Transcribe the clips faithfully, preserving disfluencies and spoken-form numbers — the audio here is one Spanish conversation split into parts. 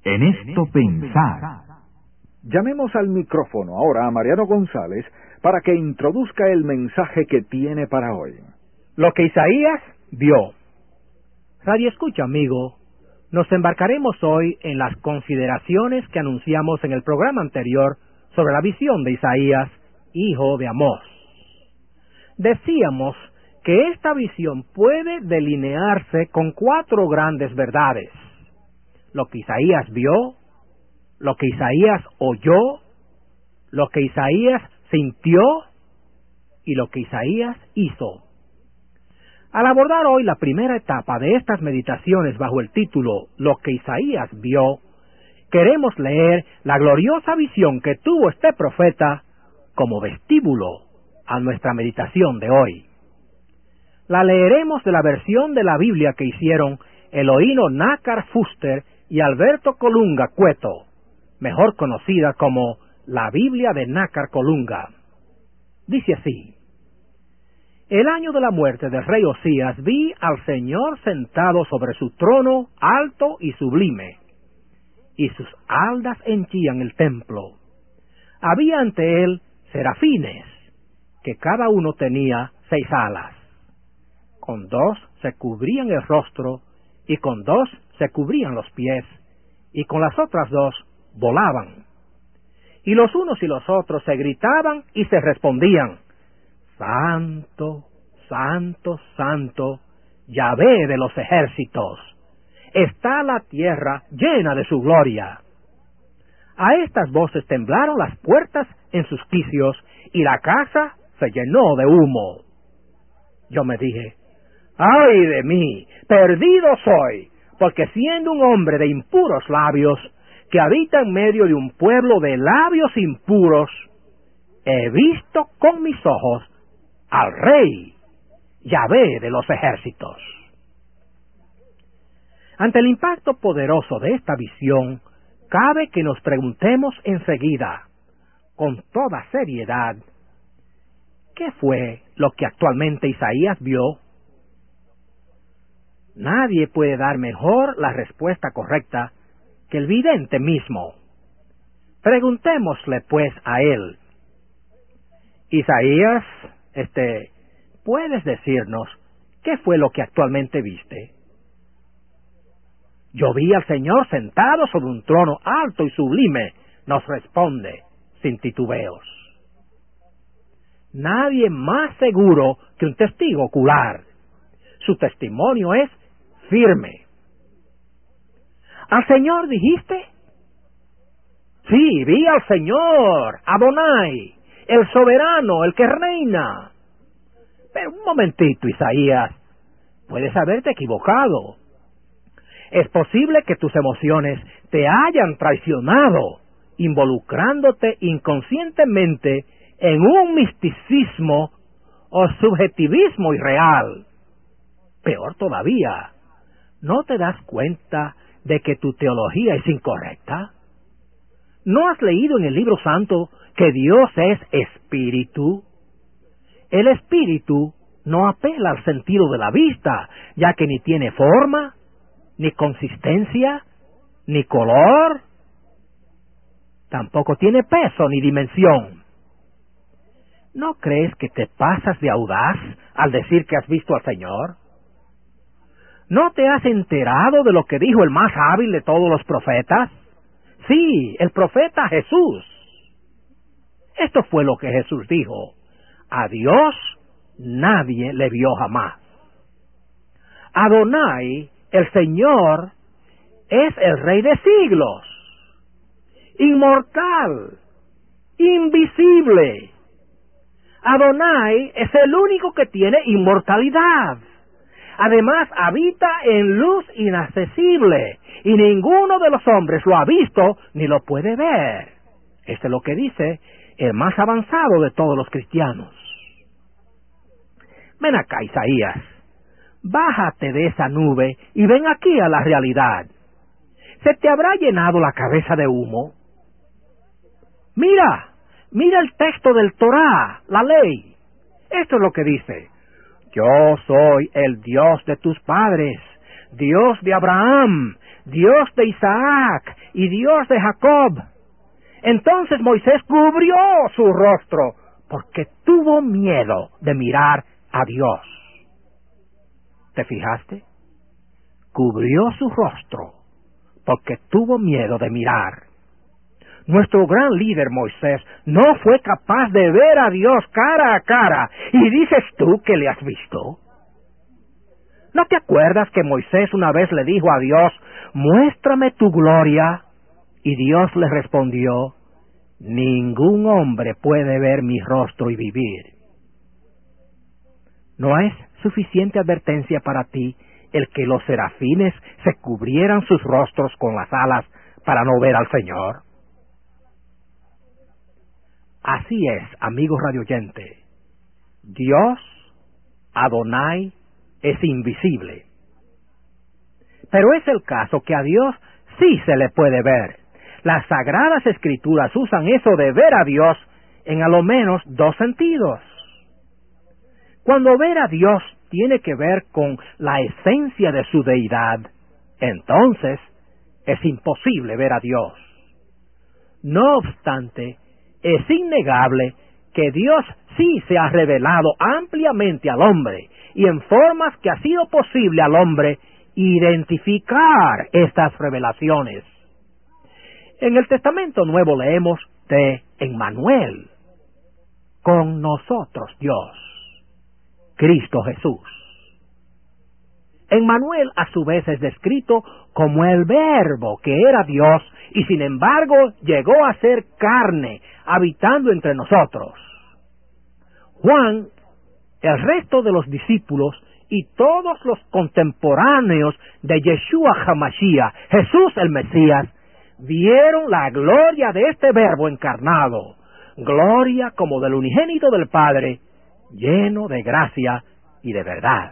En esto pensar. Llamemos al micrófono ahora a Mariano González para que introduzca el mensaje que tiene para hoy. Lo que Isaías vio. Radio escucha, amigo. Nos embarcaremos hoy en las consideraciones que anunciamos en el programa anterior sobre la visión de Isaías, hijo de Amós. Decíamos que esta visión puede delinearse con cuatro grandes verdades: lo que Isaías vio, lo que Isaías oyó, lo que Isaías sintió y lo que Isaías hizo. Al abordar hoy la primera etapa de estas meditaciones bajo el título Lo que Isaías vio, queremos leer la gloriosa visión que tuvo este profeta como vestíbulo a nuestra meditación de hoy. La leeremos de la versión de la Biblia que hicieron Eloíno Nácar Fuster y Alberto Colunga Cueto, mejor conocida como la Biblia de Nácar Colunga. Dice así: el año de la muerte del rey Osías vi al Señor sentado sobre su trono alto y sublime, y sus haldas henchían el templo. Había ante él serafines, que cada uno tenía seis alas. Con dos se cubrían el rostro, y con dos se cubrían los pies, y con las otras dos volaban. Y los unos y los otros se gritaban y se respondían: Santo, Santo, Santo, Yahvé de los ejércitos, está la tierra llena de su gloria. A estas voces temblaron las puertas en sus quicios, y la casa se llenó de humo. Yo me dije: ¡ay de mí! ¡Perdido soy! Porque siendo un hombre de impuros labios, que habita en medio de un pueblo de labios impuros, he visto con mis ojos al Rey, Yahvé de los ejércitos. Ante el impacto poderoso de esta visión, cabe que nos preguntemos enseguida, con toda seriedad, ¿qué fue lo que actualmente Isaías vio? Nadie puede dar mejor la respuesta correcta que el vidente mismo. Preguntémosle pues a él: Isaías, este, ¿puedes decirnos qué fue lo que actualmente viste? Yo vi al Señor sentado sobre un trono alto y sublime, nos responde sin titubeos. Nadie más seguro que un testigo ocular. Su testimonio es firme. ¿Al Señor dijiste? Sí, vi al Señor, Adonai, el soberano, el que reina. Pero un momentito, Isaías, puedes haberte equivocado. Es posible que tus emociones te hayan traicionado, involucrándote inconscientemente en un misticismo o subjetivismo irreal. Peor todavía, ¿no te das cuenta de que tu teología es incorrecta? ¿No has leído en el libro santo que Dios es espíritu? El espíritu no apela al sentido de la vista, ya que ni tiene forma, ni consistencia, ni color, tampoco tiene peso ni dimensión. ¿No crees que te pasas de audaz al decir que has visto al Señor? ¿No te has enterado de lo que dijo el más hábil de todos los profetas? Sí, el profeta Jesús. Esto fue lo que Jesús dijo: a Dios nadie le vio jamás. Adonai, el Señor, es el Rey de siglos, inmortal, invisible. Adonai es el único que tiene inmortalidad. Además, habita en luz inaccesible, y ninguno de los hombres lo ha visto ni lo puede ver. Esto es lo que dice el más avanzado de todos los cristianos. Ven acá, Isaías. Bájate de esa nube y ven aquí a la realidad. ¿Se te habrá llenado la cabeza de humo? Mira, mira el texto del Torá, la ley. Esto es lo que dice: yo soy el Dios de tus padres, Dios de Abraham, Dios de Isaac y Dios de Jacob. Entonces Moisés cubrió su rostro, porque tuvo miedo de mirar a Dios. ¿Te fijaste? Cubrió su rostro, porque tuvo miedo de mirar. Nuestro gran líder Moisés no fue capaz de ver a Dios cara a cara. ¿Y dices tú que le has visto? ¿No te acuerdas que Moisés una vez le dijo a Dios, muéstrame tu gloria? Y Dios le respondió, ningún hombre puede ver mi rostro y vivir. ¿No es suficiente advertencia para ti el que los serafines se cubrieran sus rostros con las alas para no ver al Señor? Así es, amigo radioyente. Dios, Adonai, es invisible. Pero es el caso que a Dios sí se le puede ver. Las Sagradas Escrituras usan eso de ver a Dios en a lo menos dos sentidos. Cuando ver a Dios tiene que ver con la esencia de su deidad, entonces es imposible ver a Dios. No obstante, es innegable que Dios sí se ha revelado ampliamente al hombre y en formas que ha sido posible al hombre identificar estas revelaciones. En el Testamento Nuevo leemos de Emmanuel, con nosotros Dios, Cristo Jesús. Emmanuel a su vez es descrito como el Verbo que era Dios y sin embargo llegó a ser carne, habitando entre nosotros. Juan, el resto de los discípulos y todos los contemporáneos de Yeshua HaMashiach, Jesús el Mesías, vieron la gloria de este Verbo encarnado, gloria como del unigénito del Padre, lleno de gracia y de verdad.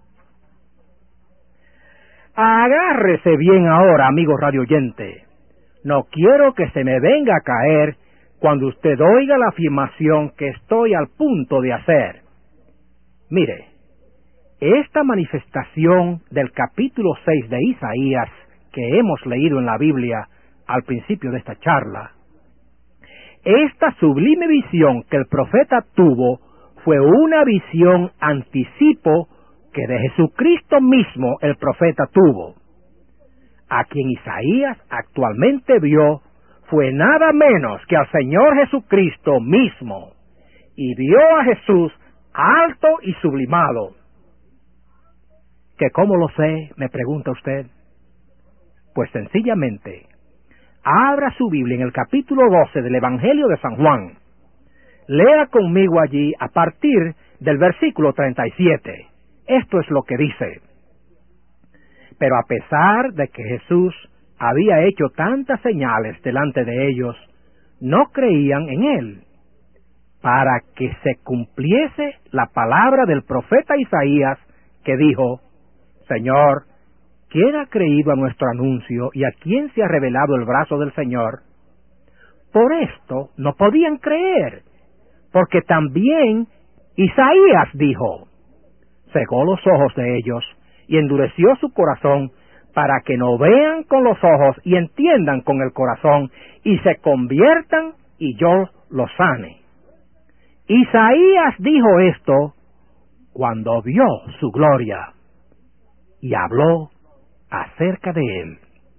Agárrese bien ahora, amigo radioyente. No quiero que se me venga a caer cuando usted oiga la afirmación que estoy al punto de hacer. Mire, esta manifestación del capítulo seis de Isaías que hemos leído en la Biblia al principio de esta charla, esta sublime visión que el profeta tuvo fue una visión anticipo que de Jesucristo mismo el profeta tuvo. A quien Isaías actualmente vio fue nada menos que al Señor Jesucristo mismo, y vio a Jesús alto y sublimado. ¿Que cómo lo sé?, me pregunta usted. Pues sencillamente, abra su Biblia en el capítulo doce del Evangelio de San Juan. Lea conmigo allí a partir del versículo treinta y siete. Esto es lo que dice. Pero a pesar de que Jesús había hecho tantas señales delante de ellos, no creían en él, para que se cumpliese la palabra del profeta Isaías, que dijo, Señor, ¿quién ha creído a nuestro anuncio y a quién se ha revelado el brazo del Señor? Por esto no podían creer, porque también Isaías dijo, cegó los ojos de ellos y endureció su corazón para que no vean con los ojos y entiendan con el corazón y se conviertan y yo los sane. Isaías dijo esto cuando vio su gloria y habló acerca de él.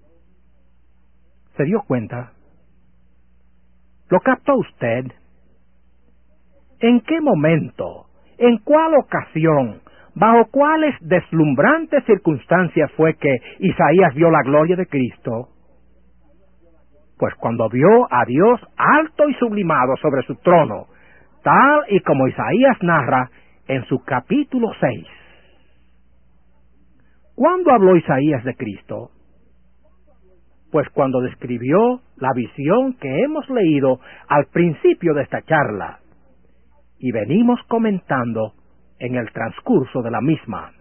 ¿Se dio cuenta? ¿Lo captó usted? ¿En qué momento, en cuál ocasión, bajo cuáles deslumbrantes circunstancias fue que Isaías vio la gloria de Cristo? Pues cuando vio a Dios alto y sublimado sobre su trono, tal y como Isaías narra en su capítulo seis. ¿Cuándo habló Isaías de Cristo? Pues cuando describió la visión que hemos leído al principio de esta charla, y venimos comentando en el transcurso de la misma.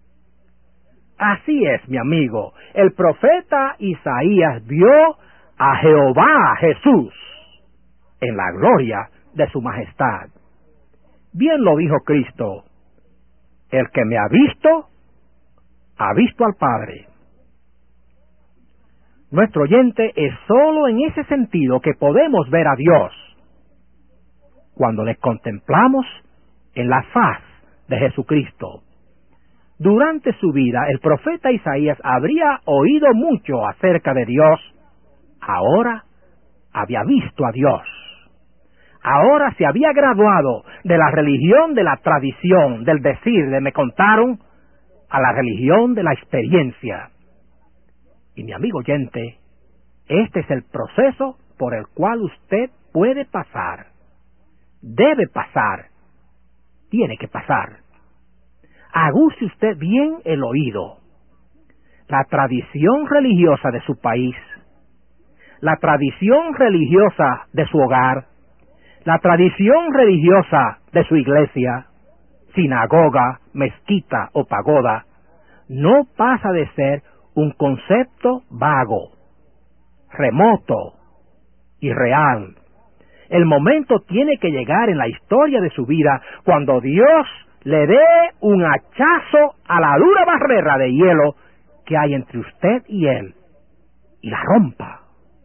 Así es, mi amigo, el profeta Isaías vio a Jehová Jesús en la gloria de su majestad. Bien lo dijo Cristo, el que me ha visto, ha visto al Padre. Nuestro oyente, es sólo en ese sentido que podemos ver a Dios, cuando le contemplamos en la faz de Jesucristo. Durante su vida, el profeta Isaías habría oído mucho acerca de Dios. Ahora había visto a Dios. Ahora se había graduado de la religión de la tradición, del decir, de me contaron, a la religión de la experiencia. Y mi amigo oyente, este es el proceso por el cual usted puede pasar, debe pasar, tiene que pasar. Aguce usted bien el oído. La tradición religiosa de su país, la tradición religiosa de su hogar, la tradición religiosa de su iglesia, sinagoga, mezquita o pagoda, no pasa de ser un concepto vago, remoto, irreal. El momento tiene que llegar en la historia de su vida cuando Dios le dé un hachazo a la dura barrera de hielo que hay entre usted y Él, y la rompa.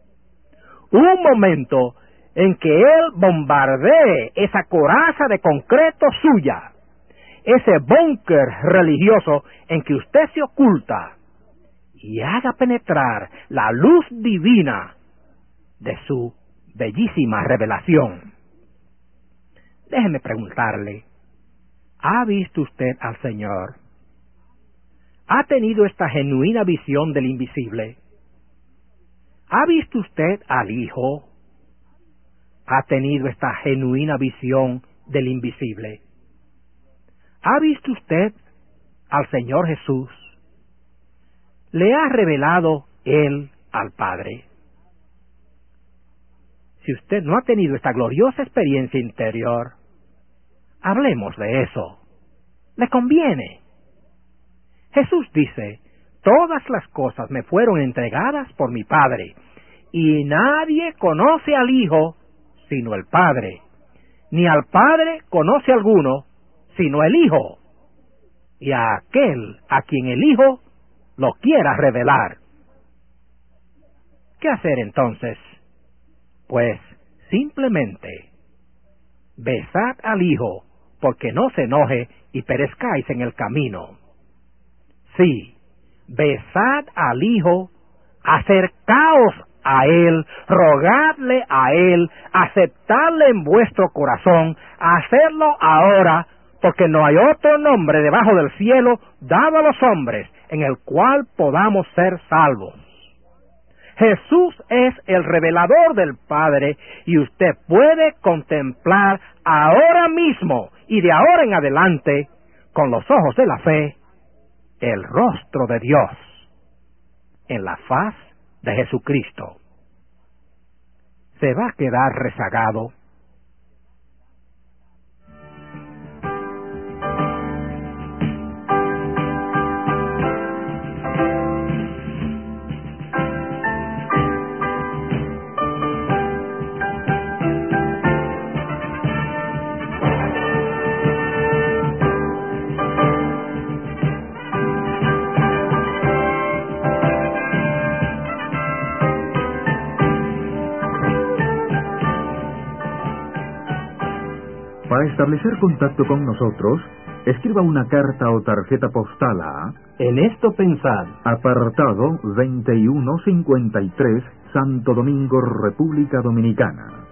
Un momento en que Él bombardee esa coraza de concreto suya, ese búnker religioso en que usted se oculta, y haga penetrar la luz divina de su bellísima revelación. Déjeme preguntarle, ¿ha visto usted al Señor? ¿Ha tenido esta genuina visión del invisible? ¿Ha visto usted al Hijo? ¿Ha tenido esta genuina visión del invisible? ¿Ha visto usted al Señor Jesús? ¿Le ha revelado Él al Padre? Si usted no ha tenido esta gloriosa experiencia interior, hablemos de eso. Le conviene. Jesús dice, todas las cosas me fueron entregadas por mi Padre, y nadie conoce al Hijo sino el Padre, ni al Padre conoce alguno sino el Hijo, y a aquel a quien el Hijo lo quiera revelar. ¿Qué hacer entonces? Pues simplemente besad al Hijo, porque no se enoje y perezcáis en el camino. Sí, besad al Hijo, acercaos a Él, rogadle a Él, aceptadle en vuestro corazón, hacerlo ahora, porque no hay otro nombre debajo del cielo dado a los hombres en el cual podamos ser salvos. Jesús es el revelador del Padre, y usted puede contemplar ahora mismo y de ahora en adelante, con los ojos de la fe, el rostro de Dios en la faz de Jesucristo. ¿Se va a quedar rezagado? Para establecer contacto con nosotros, escriba una carta o tarjeta postal a En esto pensad, apartado veintiuno cincuenta y tres, Santo Domingo, República Dominicana.